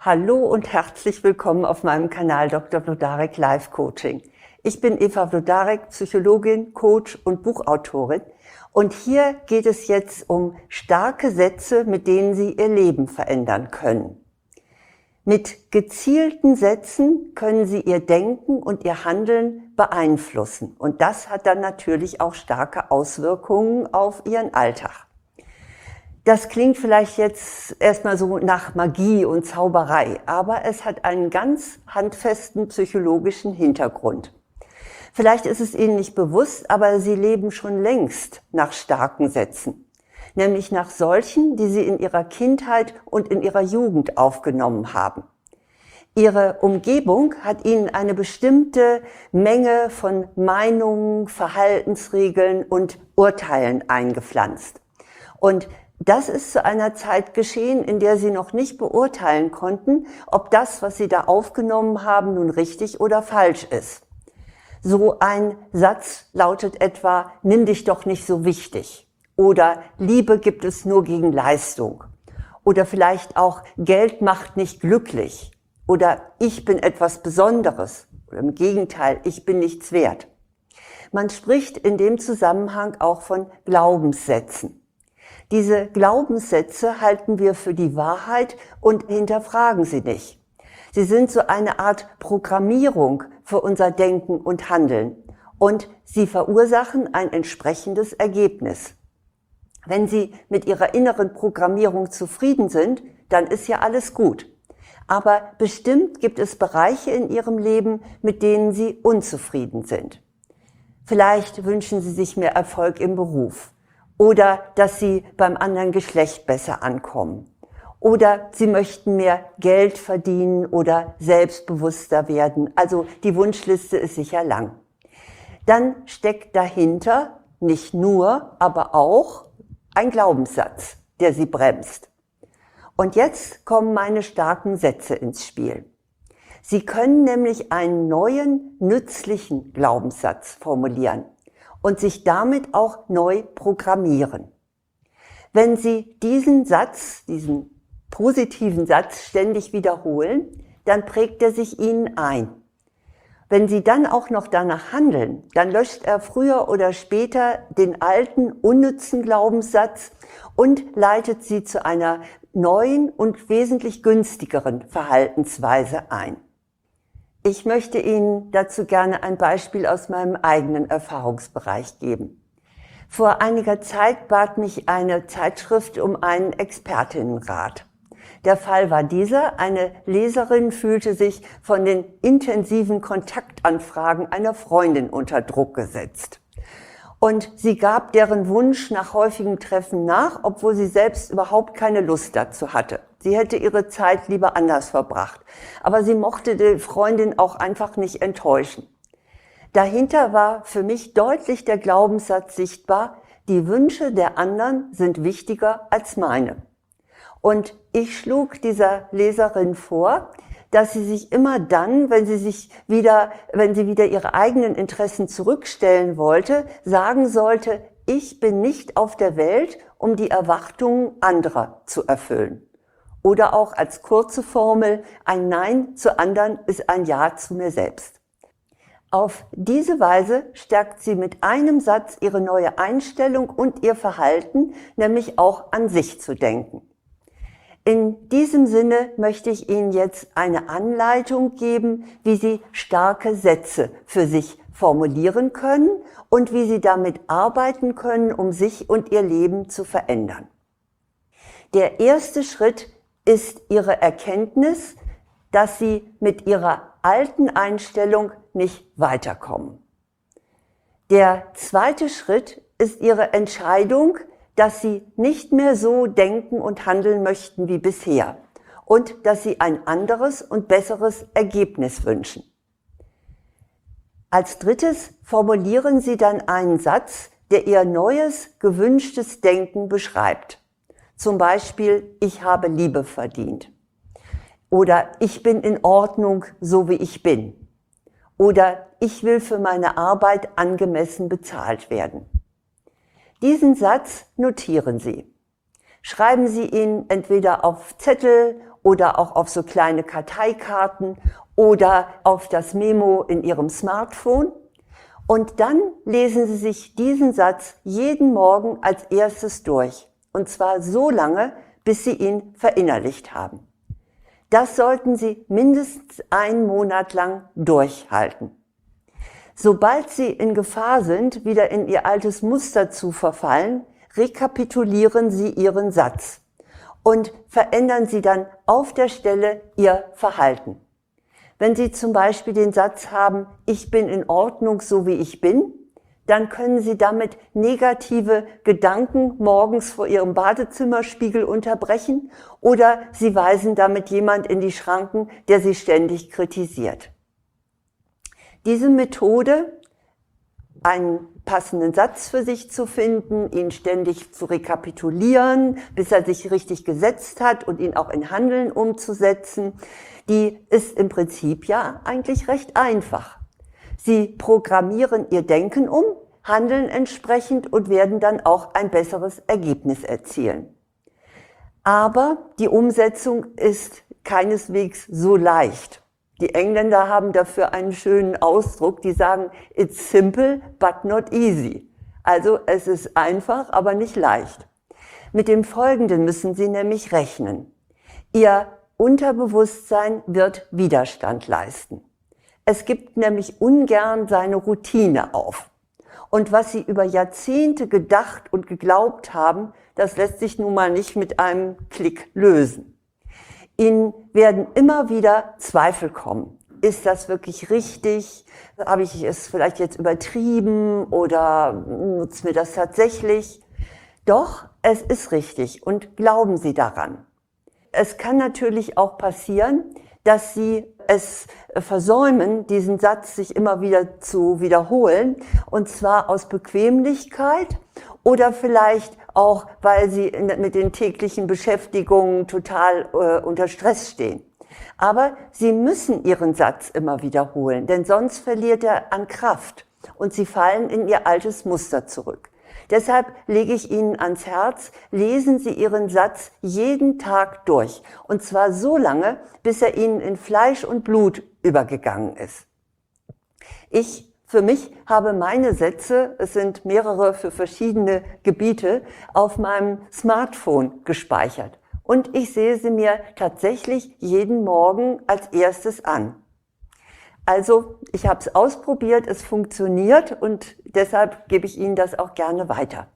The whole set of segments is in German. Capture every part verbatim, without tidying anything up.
Hallo und herzlich willkommen auf meinem Kanal Doktor Wlodarek Life Coaching. Ich bin Eva Wlodarek, Psychologin, Coach und Buchautorin. Und hier geht es jetzt um starke Sätze, mit denen Sie Ihr Leben verändern können. Mit gezielten Sätzen können Sie Ihr Denken und Ihr Handeln beeinflussen. Und das hat dann natürlich auch starke Auswirkungen auf Ihren Alltag. Das klingt vielleicht jetzt erstmal so nach Magie und Zauberei, aber es hat einen ganz handfesten psychologischen Hintergrund. Vielleicht ist es Ihnen nicht bewusst, aber Sie leben schon längst nach starken Sätzen, nämlich nach solchen, die Sie in Ihrer Kindheit und in Ihrer Jugend aufgenommen haben. Ihre Umgebung hat Ihnen eine bestimmte Menge von Meinungen, Verhaltensregeln und Urteilen eingepflanzt. Und das ist zu einer Zeit geschehen, in der Sie noch nicht beurteilen konnten, ob das, was Sie da aufgenommen haben, nun richtig oder falsch ist. So ein Satz lautet etwa, nimm dich doch nicht so wichtig. Oder Liebe gibt es nur gegen Leistung. Oder vielleicht auch, Geld macht nicht glücklich. Oder ich bin etwas Besonderes. Oder im Gegenteil, ich bin nichts wert. Man spricht in dem Zusammenhang auch von Glaubenssätzen. Diese Glaubenssätze halten wir für die Wahrheit und hinterfragen sie nicht. Sie sind so eine Art Programmierung für unser Denken und Handeln und sie verursachen ein entsprechendes Ergebnis. Wenn Sie mit Ihrer inneren Programmierung zufrieden sind, dann ist ja alles gut. Aber bestimmt gibt es Bereiche in Ihrem Leben, mit denen Sie unzufrieden sind. Vielleicht wünschen Sie sich mehr Erfolg im Beruf. Oder dass Sie beim anderen Geschlecht besser ankommen. Oder Sie möchten mehr Geld verdienen oder selbstbewusster werden. Also die Wunschliste ist sicher lang. Dann steckt dahinter nicht nur, aber auch ein Glaubenssatz, der Sie bremst. Und jetzt kommen meine starken Sätze ins Spiel. Sie können nämlich einen neuen, nützlichen Glaubenssatz formulieren und sich damit auch neu programmieren. Wenn Sie diesen Satz, diesen positiven Satz ständig wiederholen, dann prägt er sich Ihnen ein. Wenn Sie dann auch noch danach handeln, dann löscht er früher oder später den alten, unnützen Glaubenssatz und leitet Sie zu einer neuen und wesentlich günstigeren Verhaltensweise ein. Ich möchte Ihnen dazu gerne ein Beispiel aus meinem eigenen Erfahrungsbereich geben. Vor einiger Zeit bat mich eine Zeitschrift um einen Expertinnenrat. Der Fall war dieser: Eine Leserin fühlte sich von den intensiven Kontaktanfragen einer Freundin unter Druck gesetzt. Und sie gab deren Wunsch nach häufigem Treffen nach, obwohl sie selbst überhaupt keine Lust dazu hatte. Sie hätte ihre Zeit lieber anders verbracht. Aber sie mochte die Freundin auch einfach nicht enttäuschen. Dahinter war für mich deutlich der Glaubenssatz sichtbar: Die Wünsche der anderen sind wichtiger als meine. Und ich schlug dieser Leserin vor, dass sie sich immer dann, wenn sie sich wieder, wenn sie wieder ihre eigenen Interessen zurückstellen wollte, sagen sollte: Ich bin nicht auf der Welt, um die Erwartungen anderer zu erfüllen. Oder auch als kurze Formel: Ein Nein zu anderen ist ein Ja zu mir selbst. Auf diese Weise stärkt sie mit einem Satz ihre neue Einstellung und ihr Verhalten, nämlich auch an sich zu denken. In diesem Sinne möchte ich Ihnen jetzt eine Anleitung geben, wie Sie starke Sätze für sich formulieren können und wie Sie damit arbeiten können, um sich und Ihr Leben zu verändern. Der erste Schritt ist Ihre Erkenntnis, dass Sie mit Ihrer alten Einstellung nicht weiterkommen. Der zweite Schritt ist Ihre Entscheidung, dass Sie nicht mehr so denken und handeln möchten wie bisher und dass Sie ein anderes und besseres Ergebnis wünschen. Als drittes formulieren Sie dann einen Satz, der Ihr neues, gewünschtes Denken beschreibt. Zum Beispiel: Ich habe Liebe verdient. Oder ich bin in Ordnung, so wie ich bin. Oder ich will für meine Arbeit angemessen bezahlt werden. Diesen Satz notieren Sie. Schreiben Sie ihn entweder auf Zettel oder auch auf so kleine Karteikarten oder auf das Memo in Ihrem Smartphone. Und dann lesen Sie sich diesen Satz jeden Morgen als erstes durch. Und zwar so lange, bis Sie ihn verinnerlicht haben. Das sollten Sie mindestens einen Monat lang durchhalten. Sobald Sie in Gefahr sind, wieder in Ihr altes Muster zu verfallen, rekapitulieren Sie Ihren Satz und verändern Sie dann auf der Stelle Ihr Verhalten. Wenn Sie zum Beispiel den Satz haben, ich bin in Ordnung, so wie ich bin, dann können Sie damit negative Gedanken morgens vor Ihrem Badezimmerspiegel unterbrechen oder Sie weisen damit jemand in die Schranken, der Sie ständig kritisiert. Diese Methode, einen passenden Satz für sich zu finden, ihn ständig zu rekapitulieren, bis er sich richtig gesetzt hat und ihn auch in Handeln umzusetzen, die ist im Prinzip ja eigentlich recht einfach. Sie programmieren Ihr Denken um, handeln entsprechend und werden dann auch ein besseres Ergebnis erzielen. Aber die Umsetzung ist keineswegs so leicht. Die Engländer haben dafür einen schönen Ausdruck, die sagen, it's simple but not easy. Also es ist einfach, aber nicht leicht. Mit dem Folgenden müssen Sie nämlich rechnen. Ihr Unterbewusstsein wird Widerstand leisten. Es gibt nämlich ungern seine Routine auf. Und was Sie über Jahrzehnte gedacht und geglaubt haben, das lässt sich nun mal nicht mit einem Klick lösen. Ihnen werden immer wieder Zweifel kommen. Ist das wirklich richtig? Habe ich es vielleicht jetzt übertrieben oder nutzt mir das tatsächlich? Doch, es ist richtig und glauben Sie daran. Es kann natürlich auch passieren, dass Sie es versäumen, diesen Satz sich immer wieder zu wiederholen, und zwar aus Bequemlichkeit oder vielleicht auch, weil Sie mit den täglichen Beschäftigungen total äh, unter Stress stehen. Aber Sie müssen Ihren Satz immer wiederholen, denn sonst verliert er an Kraft und Sie fallen in Ihr altes Muster zurück. Deshalb lege ich Ihnen ans Herz, lesen Sie Ihren Satz jeden Tag durch. Und zwar so lange, bis er Ihnen in Fleisch und Blut übergegangen ist. Ich für mich habe meine Sätze, es sind mehrere für verschiedene Gebiete, auf meinem Smartphone gespeichert. Und ich sehe sie mir tatsächlich jeden Morgen als erstes an. Also ich habe es ausprobiert, es funktioniert und deshalb gebe ich Ihnen das auch gerne weiter.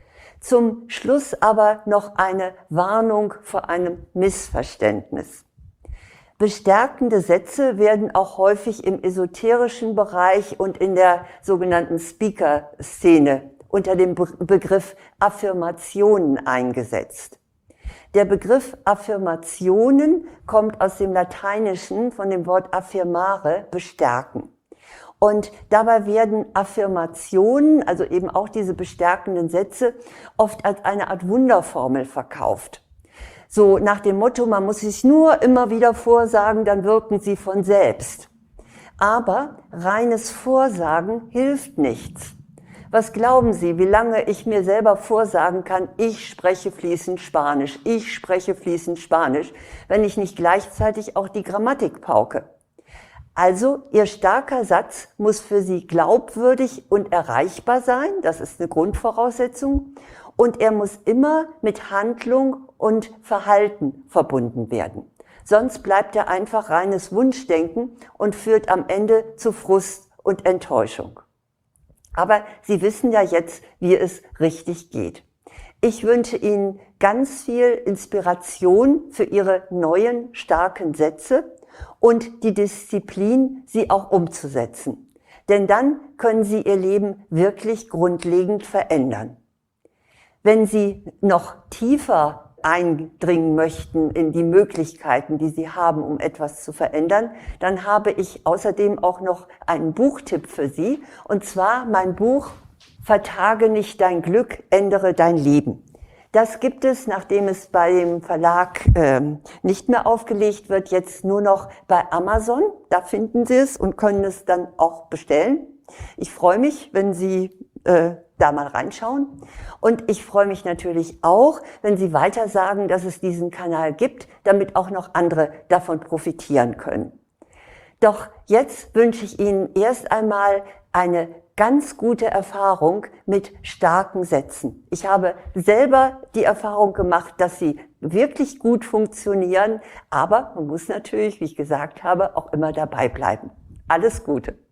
Zum Schluss aber noch eine Warnung vor einem Missverständnis. Bestärkende Sätze werden auch häufig im esoterischen Bereich und in der sogenannten Speaker-Szene unter dem Begriff Affirmationen eingesetzt. Der Begriff Affirmationen kommt aus dem Lateinischen von dem Wort affirmare, bestärken. Und dabei werden Affirmationen, also eben auch diese bestärkenden Sätze, oft als eine Art Wunderformel verkauft. So nach dem Motto, man muss sich nur immer wieder vorsagen, dann wirken sie von selbst. Aber reines Vorsagen hilft nichts. Was glauben Sie, wie lange ich mir selber vorsagen kann, ich spreche fließend Spanisch, ich spreche fließend Spanisch, wenn ich nicht gleichzeitig auch die Grammatik pauke? Also, Ihr starker Satz muss für Sie glaubwürdig und erreichbar sein, das ist eine Grundvoraussetzung, und er muss immer mit Handlung und Verhalten verbunden werden. Sonst bleibt er einfach reines Wunschdenken und führt am Ende zu Frust und Enttäuschung. Aber Sie wissen ja jetzt, wie es richtig geht. Ich wünsche Ihnen ganz viel Inspiration für Ihre neuen, starken Sätze und die Disziplin, sie auch umzusetzen. Denn dann können Sie Ihr Leben wirklich grundlegend verändern. Wenn Sie noch tiefer eindringen möchten in die Möglichkeiten, die Sie haben, um etwas zu verändern, dann habe ich außerdem auch noch einen Buchtipp für Sie, und zwar mein Buch Vertage nicht dein Glück, ändere dein Leben. Das gibt es, nachdem es bei dem Verlag äh, nicht mehr aufgelegt wird, jetzt nur noch bei Amazon. Da finden Sie es und können es dann auch bestellen. Ich freue mich, wenn Sie äh, da mal reinschauen. Und ich freue mich natürlich auch, wenn Sie weiter sagen, dass es diesen Kanal gibt, damit auch noch andere davon profitieren können. Doch jetzt wünsche ich Ihnen erst einmal eine ganz gute Erfahrung mit starken Sätzen. Ich habe selber die Erfahrung gemacht, dass sie wirklich gut funktionieren, aber man muss natürlich, wie ich gesagt habe, auch immer dabei bleiben. Alles Gute!